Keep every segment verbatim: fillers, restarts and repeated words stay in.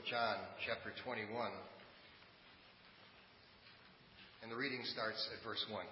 John, chapter twenty-one. And the reading starts at verse one.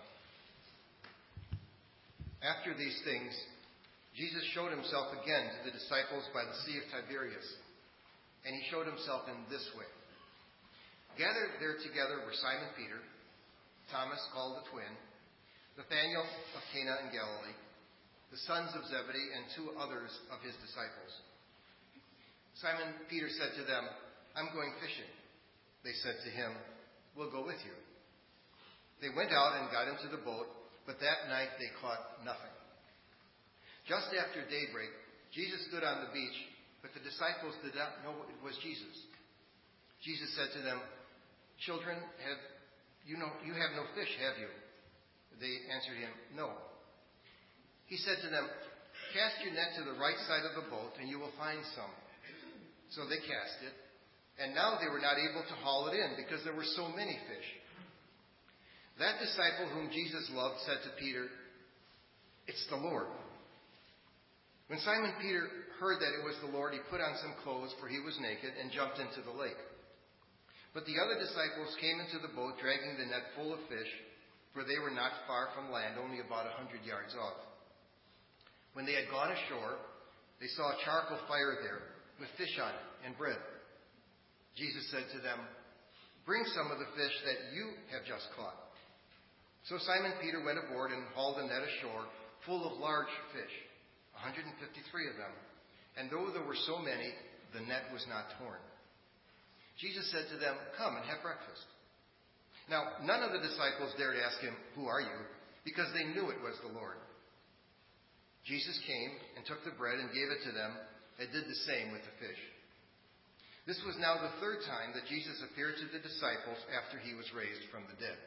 After these things, Jesus showed himself again to the disciples by the Sea of Tiberias. And he showed himself in this way. Gathered there together were Simon Peter, Thomas called the twin, Nathanael of Cana in Galilee, the sons of Zebedee, and two others of his disciples. Simon Peter said to them, "I'm going fishing." They said to him, "We'll go with you." They went out and got into the boat, but that night they caught nothing. Just after daybreak, Jesus stood on the beach, but the disciples did not know it was Jesus. Jesus said to them, "Children, have you know you have no fish, have you?" They answered him, "No." He said to them, "Cast your net to the right side of the boat, and you will find some." So they cast it, and now they were not able to haul it in because there were so many fish. That disciple whom Jesus loved said to Peter, "It's the Lord." When Simon Peter heard that it was the Lord, he put on some clothes, for he was naked, and jumped into the lake. But the other disciples came into the boat, dragging the net full of fish, for they were not far from land, only about a hundred yards off. When they had gone ashore, they saw a charcoal fire there, with fish on it and bread. Jesus said to them, "Bring some of the fish that you have just caught." So Simon Peter went aboard and hauled a net ashore, full of large fish, one hundred fifty-three of them. And though there were so many, the net was not torn. Jesus said to them, "Come and have breakfast." Now, none of the disciples dared ask him, "Who are you?" because they knew it was the Lord. Jesus came and took the bread and gave it to them, and did the same with the fish. This was now the third time that Jesus appeared to the disciples after he was raised from the dead.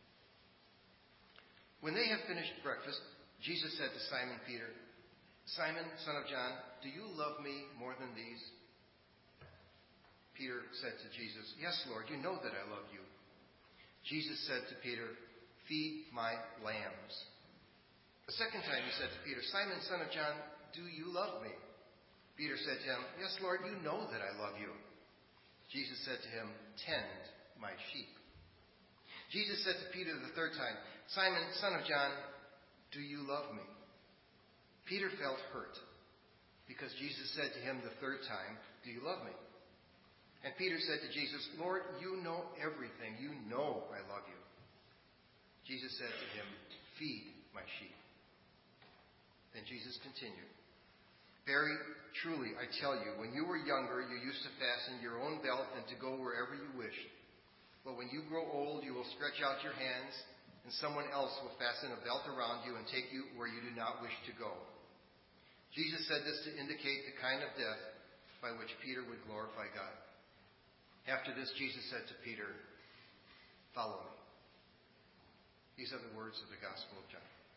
When they had finished breakfast, Jesus said to Simon Peter, "Simon, son of John, do you love me more than these?" Peter said to Jesus, "Yes, Lord, you know that I love you." Jesus said to Peter, "Feed my lambs." The second time he said to Peter, "Simon, son of John, do you love me?" Peter said to him, "Yes, Lord, you know that I love you." Jesus said to him, "Tend my sheep." Jesus said to Peter the third time, "Simon, son of John, do you love me?" Peter felt hurt because Jesus said to him the third time, "Do you love me?" And Peter said to Jesus, "Lord, you know everything. You know I love you." Jesus said to him, "Feed my sheep." Then Jesus continued, "Very truly, I tell you, when you were younger, you used to fasten your own belt and to go wherever you wished. But when you grow old, you will stretch out your hands, and someone else will fasten a belt around you and take you where you do not wish to go." Jesus said this to indicate the kind of death by which Peter would glorify God. After this, Jesus said to Peter, "Follow me." These are the words of the Gospel of John.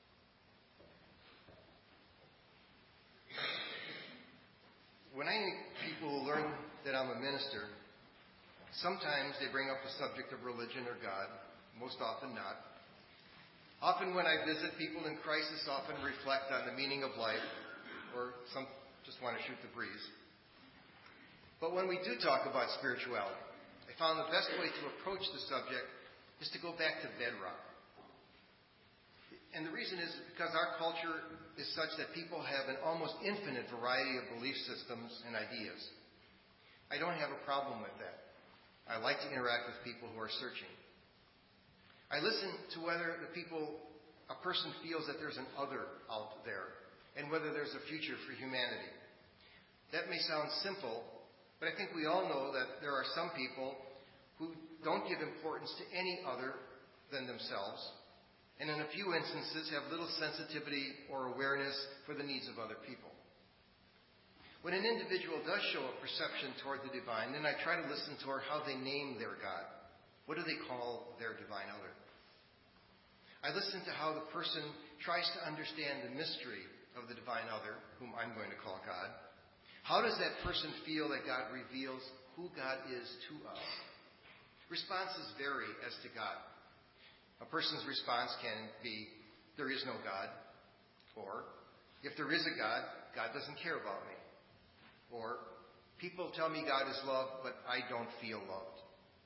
When I meet people who learn that I'm a minister, sometimes they bring up the subject of religion or God, most often not. Often when I visit, people in crisis often reflect on the meaning of life, or some just want to shoot the breeze. But when we do talk about spirituality, I found the best way to approach the subject is to go back to bedrock. And the reason is because our culture is such that people have an almost infinite variety of belief systems and ideas. I don't have a problem with that. I like to interact with people who are searching. I listen to whether the people, a person feels that there's an other out there, and whether there's a future for humanity. That may sound simple, but I think we all know that there are some people who don't give importance to any other than themselves, and in a few instances have little sensitivity or awareness for the needs of other people. When an individual does show a perception toward the divine, then I try to listen to how they name their God. What do they call their divine other? I listen to how the person tries to understand the mystery of the divine other, whom I'm going to call God. How does that person feel that God reveals who God is to us? Responses vary as to God. A person's response can be, "There is no God," or, "If there is a God, God doesn't care about me," or, People tell me God is love, but I don't feel loved.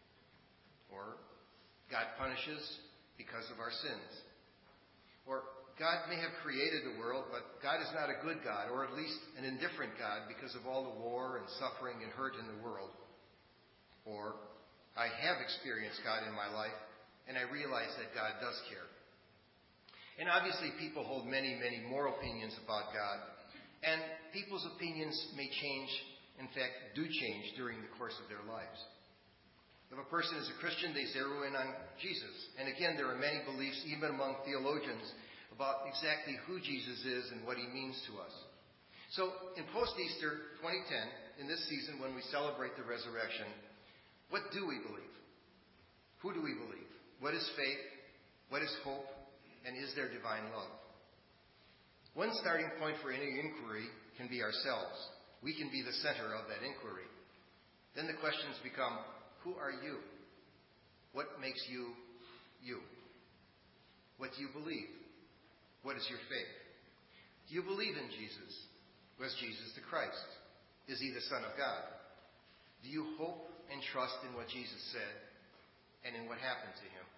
Or God punishes because of our sins. Or God may have created the world, but God is not a good God, or at least an indifferent God because of all the war and suffering and hurt in the world. Or I have experienced God in my life, and I realize that God does care. And obviously people hold many, many more opinions about God. And people's opinions may change, in fact, do change during the course of their lives. If a person is a Christian, they zero in on Jesus. And again, there are many beliefs, even among theologians, about exactly who Jesus is and what he means to us. So in post-Easter twenty ten, in this season when we celebrate the resurrection, what do we believe? Who do we believe? What is faith? What is hope? And is there divine love? One starting point for any inquiry can be ourselves. We can be the center of that inquiry. Then the questions become, who are you? What makes you, you? What do you believe? What is your faith? Do you believe in Jesus? Was Jesus the Christ? Is he the Son of God? Do you hope and trust in what Jesus said and in what happened to him?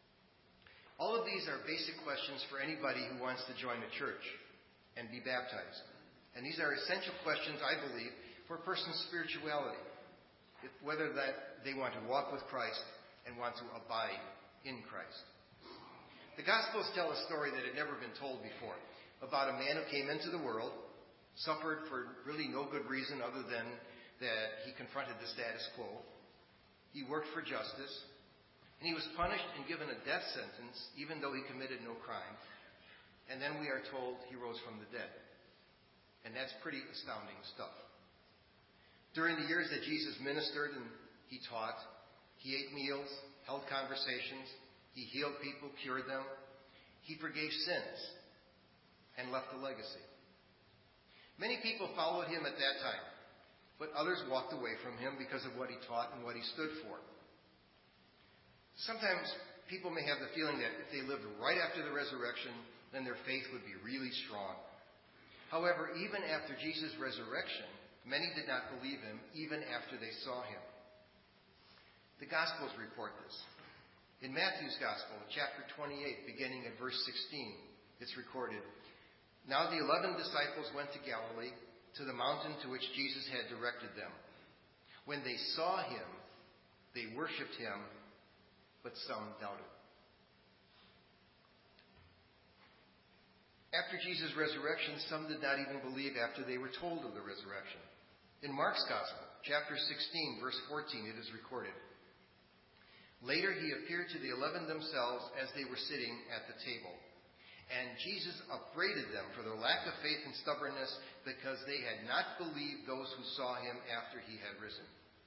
All of these are basic questions for anybody who wants to join a church and be baptized. And these are essential questions, I believe, for a person's spirituality, if, whether that they want to walk with Christ and want to abide in Christ. The Gospels tell a story that had never been told before about a man who came into the world, suffered for really no good reason other than that he confronted the status quo. He worked for justice. And he was punished and given a death sentence, even though he committed no crime. And then we are told he rose from the dead. And that's pretty astounding stuff. During the years that Jesus ministered and he taught, he ate meals, held conversations, he healed people, cured them. He forgave sins and left a legacy. Many people followed him at that time, but others walked away from him because of what he taught and what he stood for. Sometimes people may have the feeling that if they lived right after the resurrection, then their faith would be really strong. However, even after Jesus' resurrection, many did not believe him, even after they saw him. The Gospels report this. In Matthew's Gospel, chapter twenty-eight, beginning at verse sixteen, it's recorded, "Now the eleven disciples went to Galilee, to the mountain to which Jesus had directed them. When they saw him, they worshipped him, but some doubted." After Jesus' resurrection, some did not even believe after they were told of the resurrection. In Mark's Gospel, chapter sixteen, verse fourteen, it is recorded, "Later he appeared to the eleven themselves as they were sitting at the table. And Jesus upbraided them for their lack of faith and stubbornness because they had not believed those who saw him after he had risen."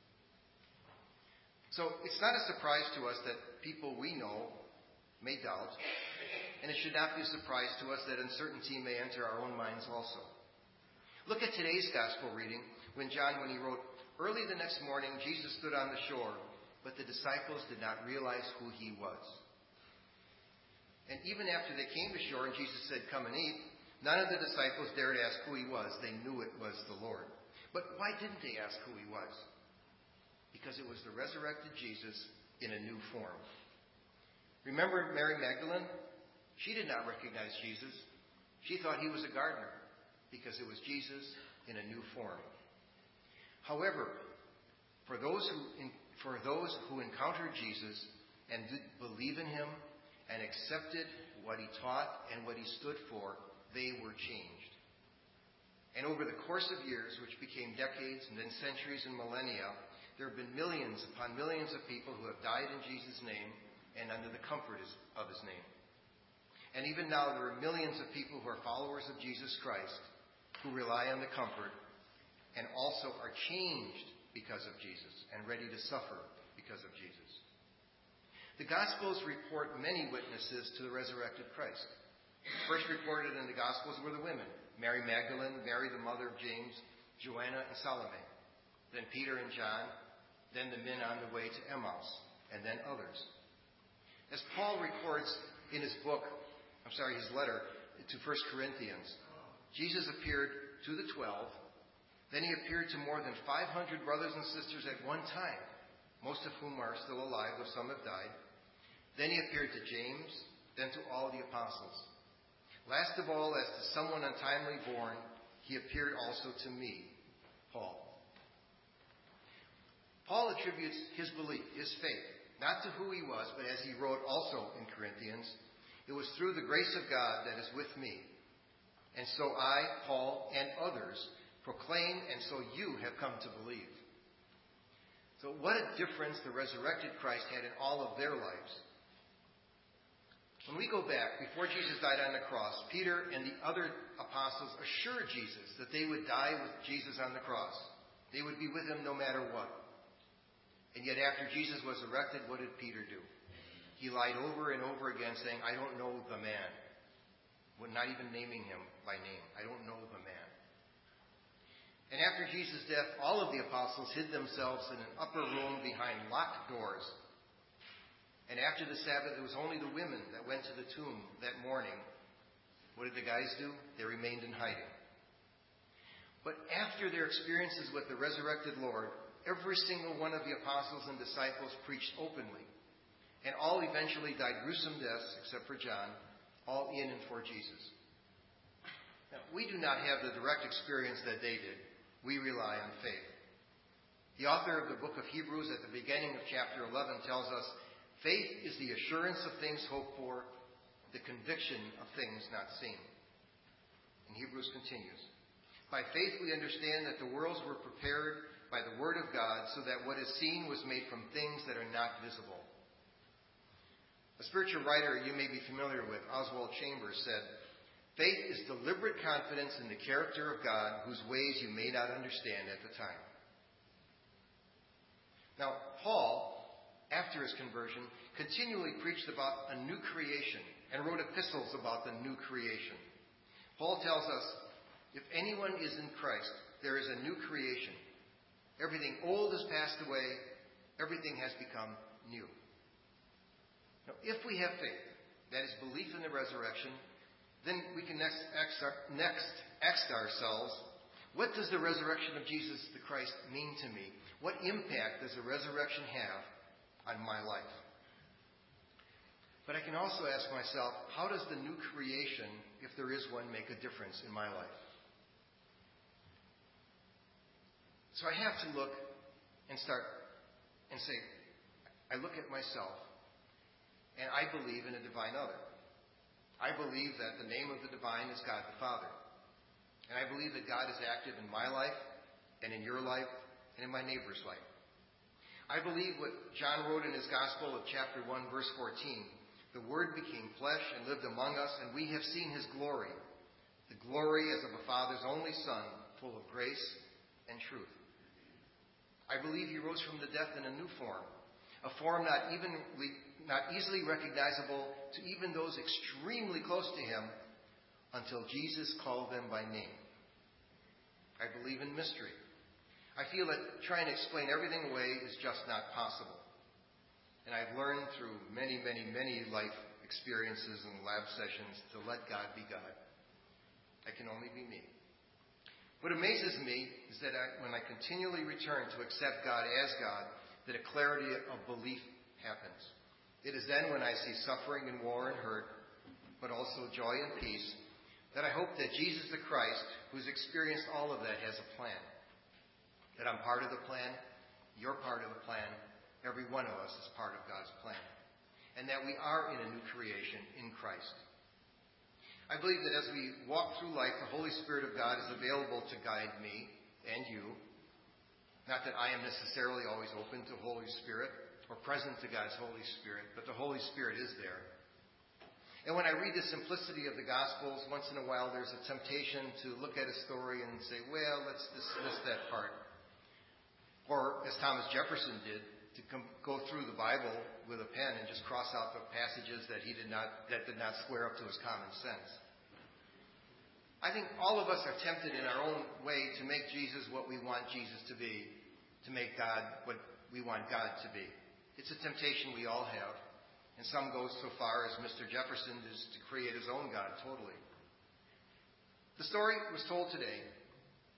So it's not a surprise to us that people we know may doubt, and it should not be a surprise to us that uncertainty may enter our own minds also. Look at today's gospel reading when John, when he wrote, "Early the next morning, Jesus stood on the shore, but the disciples did not realize who he was." And even after they came to shore and Jesus said, "Come and eat," none of the disciples dared ask who he was. They knew it was the Lord. But why didn't they ask who he was? Because it was the resurrected Jesus in a new form. Remember Mary Magdalene? She did not recognize Jesus. She thought he was a gardener because it was Jesus in a new form. However, for those who for those who encountered Jesus and did believe in him and accepted what he taught and what he stood for, they were changed. And over the course of years, which became decades and then centuries and millennia, there have been millions upon millions of people who have died in Jesus' name and under the comfort of his name. And even now, there are millions of people who are followers of Jesus Christ who rely on the comfort and also are changed because of Jesus and ready to suffer because of Jesus. The Gospels report many witnesses to the resurrected Christ. First reported in the Gospels were the women, Mary Magdalene, Mary the mother of James, Joanna and Salome, then Peter and John, then the men on the way to Emmaus, and then others. As Paul records in his book, I'm sorry, his letter to First Corinthians, Jesus appeared to the twelve, Then he appeared to more than five hundred brothers and sisters at one time, most of whom are still alive, though some have died. Then he appeared to James, then to all the apostles. Last of all, as to someone untimely born, he appeared also to me, Paul. Paul attributes his belief, his faith, not to who he was, but as he wrote also in Corinthians, it was through the grace of God that is with me. And so I, Paul, and others proclaim, and so you have come to believe. So what a difference the resurrected Christ had in all of their lives. When we go back, before Jesus died on the cross, Peter and the other apostles assured Jesus that they would die with Jesus on the cross. They would be with him no matter what. And yet after Jesus was erected, what did Peter do? He lied over and over again saying, I don't know the man. Well, not even naming him by name. I don't know the man. And after Jesus' death, all of the apostles hid themselves in an upper room behind locked doors. And after the Sabbath, it was only the women that went to the tomb that morning. What did the guys do? They remained in hiding. But after their experiences with the resurrected Lord, every single one of the apostles and disciples preached openly. And all eventually died gruesome deaths, except for John, all in and for Jesus. Now, we do not have the direct experience that they did. We rely on faith. The author of the book of Hebrews at the beginning of chapter eleven tells us, faith is the assurance of things hoped for, the conviction of things not seen. And Hebrews continues, by faith we understand that the worlds were prepared by the word of God, so that what is seen was made from things that are not visible. A spiritual writer you may be familiar with, Oswald Chambers, said, faith is deliberate confidence in the character of God, whose ways you may not understand at the time. Now, Paul, after his conversion, continually preached about a new creation and wrote epistles about the new creation. Paul tells us, if anyone is in Christ, there is a new creation. Everything old has passed away. Everything has become new. Now, if we have faith, that is belief in the resurrection, then we can next ask, our, next ask ourselves, what does the resurrection of Jesus the Christ mean to me? What impact does the resurrection have on my life? But I can also ask myself, how does the new creation, if there is one, make a difference in my life? So I have to look and start and say, I look at myself, and I believe in a divine other. I believe that the name of the divine is God the Father. And I believe that God is active in my life, and in your life, and in my neighbor's life. I believe what John wrote in his Gospel of chapter one, verse fourteen. The Word became flesh and lived among us, and we have seen his glory. The glory as of a Father's only Son, full of grace and truth. I believe he rose from the death in a new form. A form not even not easily recognizable to even those extremely close to him until Jesus called them by name. I believe in mystery. I feel that trying to explain everything away is just not possible. And I've learned through many, many, many life experiences and lab sessions to let God be God. I can only be me. What amazes me is that I, when I continually return to accept God as God, that a clarity of belief happens. It is then when I see suffering and war and hurt, but also joy and peace, that I hope that Jesus the Christ, who's experienced all of that, has a plan. That I'm part of the plan, you're part of the plan, every one of us is part of God's plan. And that we are in a new creation in Christ. I believe that as we walk through life, the Holy Spirit of God is available to guide me and you. Not that I am necessarily always open to Holy Spirit or present to God's Holy Spirit, but the Holy Spirit is there. And when I read the simplicity of the Gospels, once in a while there's a temptation to look at a story and say, well, let's dismiss that part. Or, as Thomas Jefferson did, to come, go through the Bible with a pen and just cross out the passages that he did not that did not square up to his common sense. I think all of us are tempted in our own way to make Jesus what we want Jesus to be, to make God what we want God to be. It's a temptation we all have. And some go so far as Mister Jefferson is, to create his own God totally. The story was told today, and I think it's important to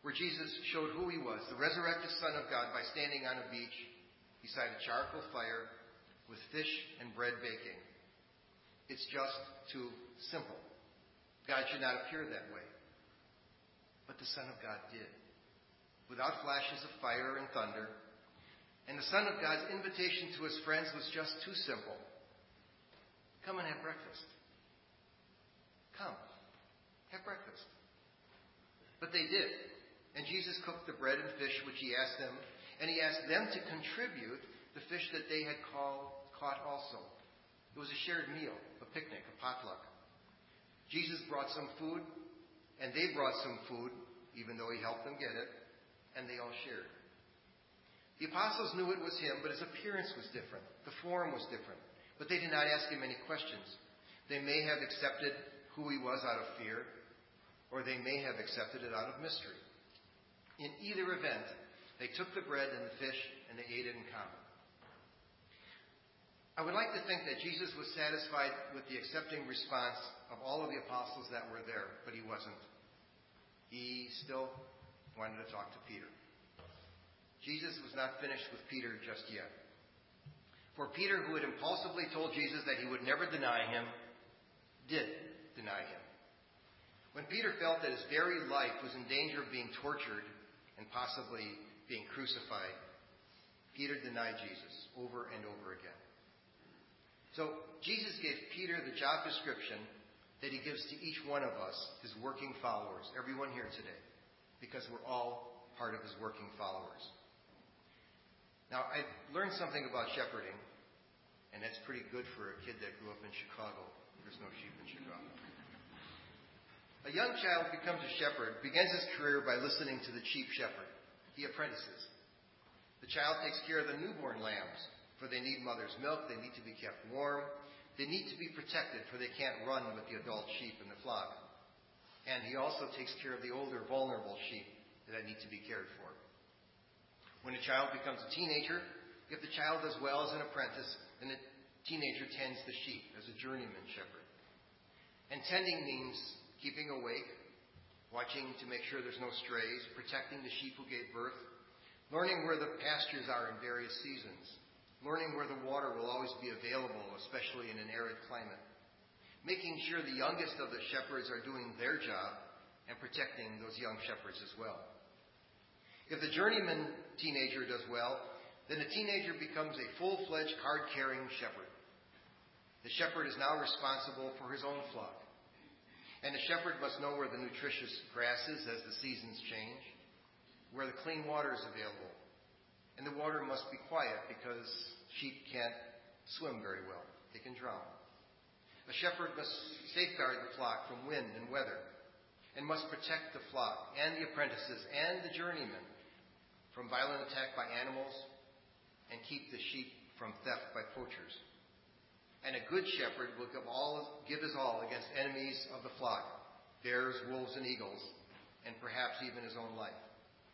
where Jesus showed who he was, the resurrected Son of God, by standing on a beach beside a charcoal fire with fish and bread baking. It's just too simple. God should not appear that way. But the Son of God did, without flashes of fire and thunder. And the Son of God's invitation to his friends was just too simple. Come and have breakfast. Come, have breakfast. But they did. And Jesus cooked the bread and fish which he asked them, and he asked them to contribute the fish that they had call, caught also. It was a shared meal, a picnic, a potluck. Jesus brought some food, and they brought some food, even though he helped them get it, and they all shared. The apostles knew it was him, but his appearance was different. The form was different. But they did not ask him any questions. They may have accepted who he was out of fear, or they may have accepted it out of mystery. In either event, they took the bread and the fish, and they ate it in common. I would like to think that Jesus was satisfied with the accepting response of all of the apostles that were there, but he wasn't. He still wanted to talk to Peter. Jesus was not finished with Peter just yet. For Peter, who had impulsively told Jesus that he would never deny him, did deny him. When Peter felt that his very life was in danger of being tortured and possibly being crucified, Peter denied Jesus over and over again. So Jesus gave Peter the job description that he gives to each one of us, his working followers, everyone here today, because we're all part of his working followers. Now, I learned something about shepherding, and that's pretty good for a kid that grew up in Chicago. There's no sheep in Chicago. A young child becomes a shepherd, begins his career by listening to the chief shepherd. He apprentices. The child takes care of the newborn lambs, for they need mother's milk, they need to be kept warm, they need to be protected, for they can't run with the adult sheep in the flock. And he also takes care of the older, vulnerable sheep that need to be cared for. When a child becomes a teenager, if the child does well as an apprentice, then the teenager tends the sheep as a journeyman shepherd. And tending means keeping awake, watching to make sure there's no strays, protecting the sheep who gave birth, learning where the pastures are in various seasons, learning where the water will always be available, especially in an arid climate, making sure the youngest of the shepherds are doing their job and protecting those young shepherds as well. If the journeyman teenager does well, then the teenager becomes a full-fledged card-carrying shepherd. The shepherd is now responsible for his own flock. And the shepherd must know where the nutritious grass is as the seasons change, where the clean water is available. And the water must be quiet because sheep can't swim very well. They can drown. A shepherd must safeguard the flock from wind and weather, and must protect the flock and the apprentices and the journeymen from violent attack by animals, and keep the sheep from theft by poachers. And a good shepherd will give, all, give his all against enemies of the flock, bears, wolves, and eagles, and perhaps even his own life.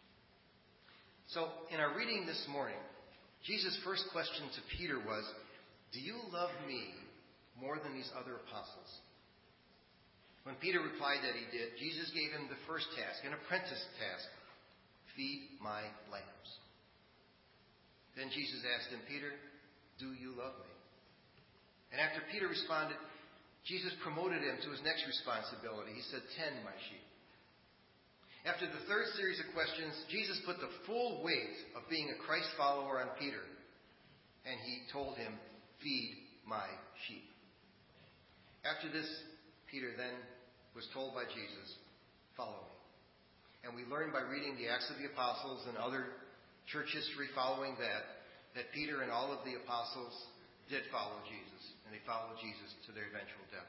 So, in our reading this morning, Jesus' first question to Peter was, "Do you love me more than these other apostles?" When Peter replied that he did, Jesus gave him the first task, an apprentice task: feed my lambs. Then Jesus asked him, "Peter, do you love me?" And after Peter responded, Jesus promoted him to his next responsibility. He said, "Tend my sheep." After the third series of questions, Jesus put the full weight of being a Christ follower on Peter, and he told him, "Feed my sheep." After this, Peter then was told by Jesus, "Follow me." And we learn by reading the Acts of the Apostles and other church history following that, that Peter and all of the apostles did follow Jesus, and they followed Jesus to their eventual death.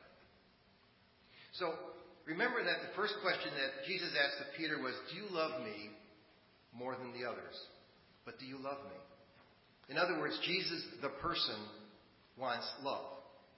So, remember that the first question that Jesus asked of Peter was, "Do you love me more than the others? But do you love me?" In other words, Jesus, the person, wants love.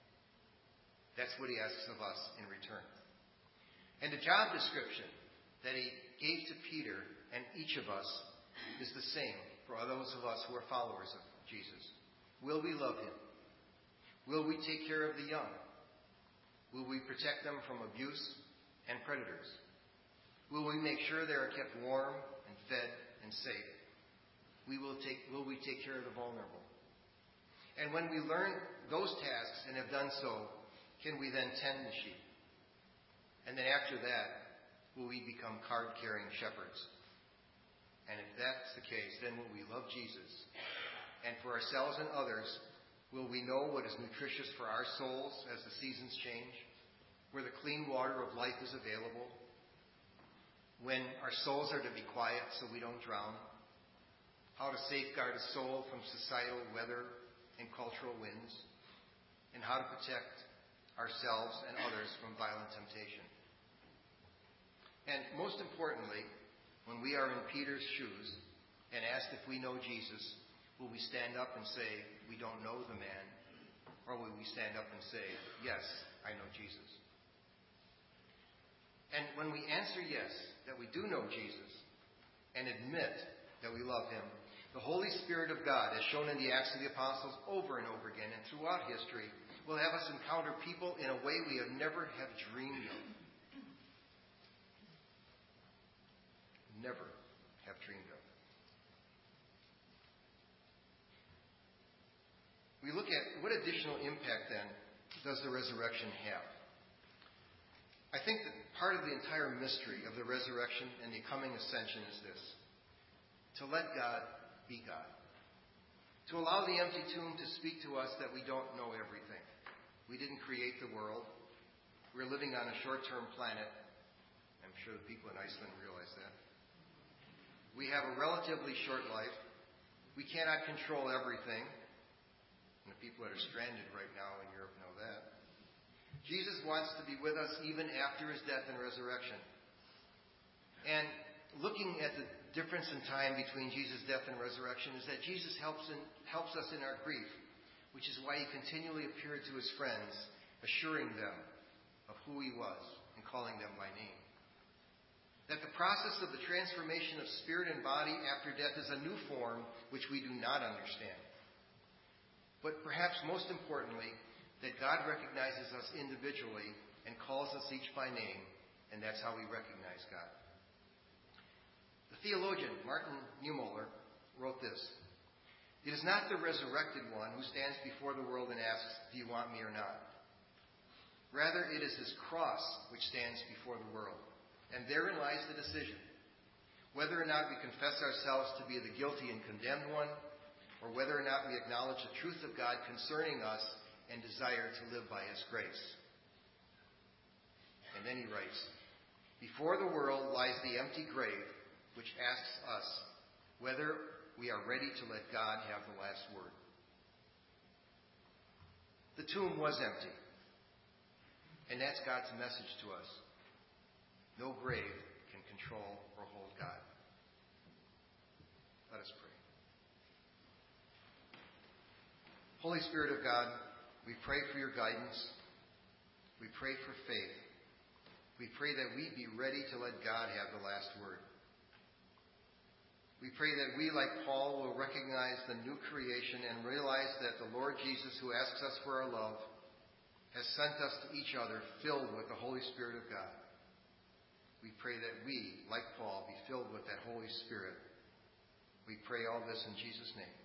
That's what he asks of us in return. And the job description that he gave to Peter and each of us is the same for those of us who are followers of Jesus. Will we love him? Will we take care of the young? Will we protect them from abuse and predators? Will we make sure they are kept warm and fed and safe? We will take, will we take care of the vulnerable? And when we learn those tasks and have done so, can we then tend the sheep? And then after that, will we become card-carrying shepherds? And if that's the case, then will we love Jesus? And for ourselves and others, will we know what is nutritious for our souls as the seasons change? Where the clean water of life is available? When our souls are to be quiet so we don't drown? How to safeguard a soul from societal weather and cultural winds? And how to protect ourselves and others from violent temptation? And most importantly, when we are in Peter's shoes and asked if we know Jesus, will we stand up and say, we don't know the man? Or will we stand up and say, yes, I know Jesus? And when we answer yes, that we do know Jesus, and admit that we love him, the Holy Spirit of God, as shown in the Acts of the Apostles over and over again and throughout history, will have us encounter people in a way we have never have dreamed of. Never have dreamed of. We look at what additional impact then does the resurrection have? I think that part of the entire mystery of the resurrection and the coming ascension is this: to let God be God. To allow the empty tomb to speak to us that we don't know everything. We didn't create the world. We're living on a short-term planet. I'm sure the people in Iceland realize that. We have a relatively short life. We cannot control everything. And the people that are stranded right now in Europe know that. Jesus wants to be with us even after his death and resurrection. And looking at the difference in time between Jesus' death and resurrection is that Jesus helps, in, helps us in our grief, which is why he continually appeared to his friends, assuring them of who he was and calling them by name. That the process of the transformation of spirit and body after death is a new form which we do not understand. But perhaps most importantly, that God recognizes us individually and calls us each by name, and that's how we recognize God. The theologian Martin Niemöller wrote this: "It is not the resurrected one who stands before the world and asks, 'Do you want me or not?' Rather, it is his cross which stands before the world. And therein lies the decision, whether or not we confess ourselves to be the guilty and condemned one, or whether or not we acknowledge the truth of God concerning us and desire to live by his grace." And then he writes, "Before the world lies the empty grave, which asks us whether we are ready to let God have the last word." The tomb was empty. And that's God's message to us. No grave can control or hold God. Let us pray. Holy Spirit of God, we pray for your guidance. We pray for faith. We pray that we be ready to let God have the last word. We pray that we, like Paul, will recognize the new creation and realize that the Lord Jesus, who asks us for our love, has sent us to each other filled with the Holy Spirit of God. We pray that we, like Paul, be filled with that Holy Spirit. We pray all this in Jesus' name.